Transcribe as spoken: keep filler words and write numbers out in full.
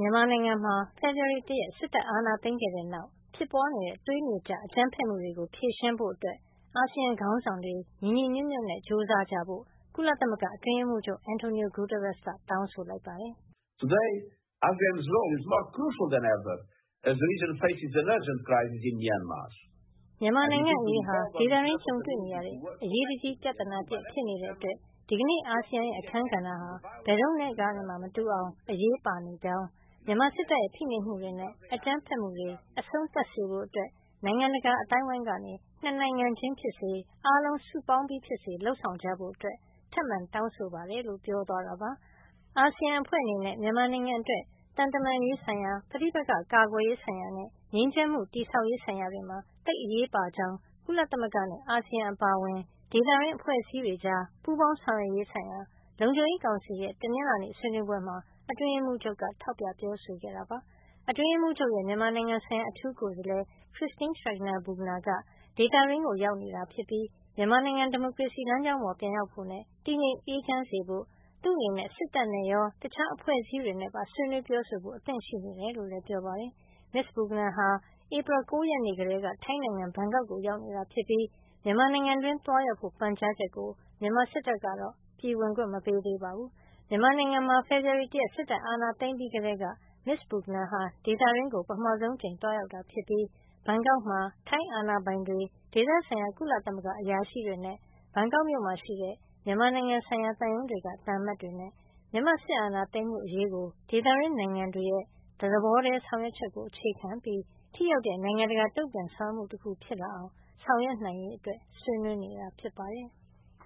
မြန်မာနိုင်ငံမှာဖေဖေါ်ဝါရီလ ၁ ရက်စစ်တပ်အာဏာသိမ်းခဲ့တဲ့နောက်ဖြစ်ပွါးနေတဲ့သွေးမြေကျအကြမ်းဖက်မှုတွေကိုဖြေရှင်းဖို့အာဆီယံခေါင်းဆောင်တွေညီညီညွတ်ညွတ်နဲ့ကြိုးစားကြဖို့ကုလသမဂ္ဂအတွင်းရေးမှူးချုပ် Antonio Guterres ကတောင်းဆိုလိုက်ပါတယ်။ Today, ASEAN's role is more crucial than ever as the region faces an urgent crisis in Myanmar. မြန်မာနိုင်ငံအရေးဟာဒေသတွင်းကြုံတွေ့နေရတဲ့အရေးတကြီးပြဿနာတစ်ဖြစ်နေတဲ့အတွက်ဒီကနေ့အာဆီယံရဲ့အခန်းကဏ္ဍဟာဘယ်တော့နဲ့ကမှမတူအောင်အရေးပါနေကြောင်းမြန်မာစစ်တပ်ရဲ့ဖိနှိပ်မှုတွေနဲ့အကြမ်းဖက်မှုတွေအဆုံးသတ်စေဖို့အတွက်နိုင်ငံတကာအသိုင်းအဝိုင်းကနေနှစ်နိုင်ငံချင်းဖြစ်စေအားလုံးစုပေါင်းပြီးဖြစ်စေလုပ်ဆောင်ကြဖို့အတွက်ထပ်မံတောင်းဆိုပါတယ်လို့ပြောသွားတာပါ။အာဆီယံအဖွဲ့အနေနဲ့မြန်မာနိုင်ငံအတွက်သံတမန်ရေးဆိုင်ရာပဋိပက္ခကာကွယ်ရေးဆိုင်ရာနဲ့ငြိမ်းချမ်းမှုတည်ဆောက်ရေးဆိုင်ရာတွေမှာသိအရေးပါကြောင်းကုလသမဂ္ဂနဲ့အာဆီယံအပါအဝင်ဒေသတွင်းအဖွဲ့အစည်းတွေကြားပူးပေါင်းဆောင်ရွက်ရေးဆိုင်ရာလုံခြုံရေးကောင်စီရဲ့တနင်္လာနေ့ဆွေးနွေးပွဲမှာအတွင်းရေးမှူးချုပ်ကထောက်ပြပြောဆိုခဲ့တာပါ။အတွင်းရေးမှူးချုပ်ရဲ့မြန်မာနိုင်ငံဆိုင်ရာအထူးကိုယ်စားလှယ် Christine Schraner Burgener ကဒေသတွင်းကိုရောက်နေတာဖြစ်ပြီးမြန်မာနိုင်ငံဒီမိုကရေစီလမ်းကြောင်းပေါ်ပြန်ရောက်ဖို့နဲ့တည်ငြိမ်အေးချမ်းစေဖို့သူ့အနေနဲ့စစ်တပ်နဲ့ရောတခြားအဖွဲ့အစည်းတွေနဲ့ပါဆွေးနွေးပြောဆိုဖို့အသင့်ရှိနေတယ်လို့လည်းပြောပါတယ်။ Miz Burgener ဟာဧပြီလ ၉ ရက်နေ့ကတည်းကထိုင်းနိုင်ငံဘန်ကောက်ကိုရောက်နေတာဖြစ်ပြီးမြန်မာနိုင်ငံတွင်းသွားရောက်ဖို့ပန်ကြားချက်ကိုမြန်မာစစ်တပ်ကတော့ပြည်ဝင်ခွင့်မပေးသေးပါဘူး။မြန်မာနိုင်ငံမှာဖေဖေါ်ဝါရီလ ၁ ရက်စစ်တပ်အာဏာသိမ်းပြီးကတည်းက Miz Burgener ဟာဒေသတွင်းကိုပထမဆုံးအကြိမ်သွားရောက်တာဖြစ်ပြီးဘန်ကောက်မှာထိုင်းအာဏာပိုင်တွေဒေသဆိုင်ရာကုလသမဂ္ဂအရာရှိတွေနဲ့ဘန်ကောက်မြို့မှာရှိတဲ့မြန်မာနိုင်ငံဆိုင်ရာသံရုံးတွေကသံအမတ်တွေနဲ့မြန်မာစစ်အာဏာသိမ်းမှုအရေးကိုဒေသတွင်းနိုင်ငံတွေရဲ့တသဘောတည်းဆောင်ရွက်ချက်ကိုအခြေခံပြီးထိရောက်တဲ့နိုင်ငံတကာတုံ့ပြန်ဆောင်ရွက်မှုတခုဖြစ်လာအောင်ဆောင်ရွက်နိုင်ရေးအတွက်ဆွေးနွေးနေတာဖြစ်ပါတယ်။